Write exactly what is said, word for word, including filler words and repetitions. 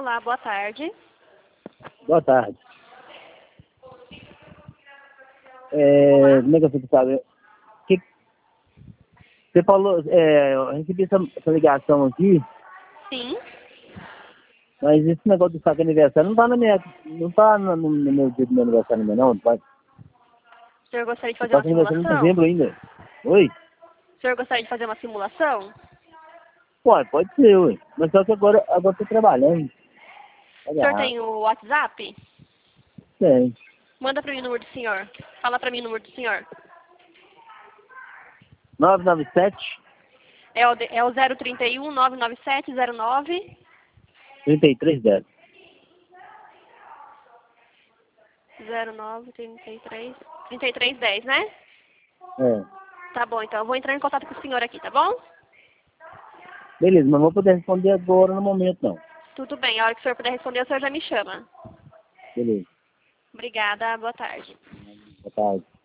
Olá, boa tarde. Boa tarde. É, como é que você sabe? Que, você falou, é, eu recebi essa, essa ligação aqui, Sim. mas esse negócio do saque aniversário não tá na minha. Não tá no, no meu dia do meu aniversário ainda não, pai. O senhor gostaria de Eu fazer uma faço aniversário em simulação? dezembro ainda. Oi? O senhor gostaria de fazer uma simulação? Pode, pode ser, ué. Mas só que agora, agora eu tô trabalhando. Tá O senhor errado. tem o WhatsApp? Tem. Manda para mim o número do senhor. Fala para mim o número do senhor. nove nove sete, É o, de- é o zero trinta e um, nove nove sete zero nove trinta e três dez. zero nove trinta e três trinta e três dez, né? É. Tá bom, então eu vou entrar em contato com o senhor aqui, tá bom? Beleza, mas não vou poder responder agora no momento não. Tudo bem, a hora que o senhor puder responder, o senhor já me chama. Beleza. Obrigada, boa tarde. Boa tarde.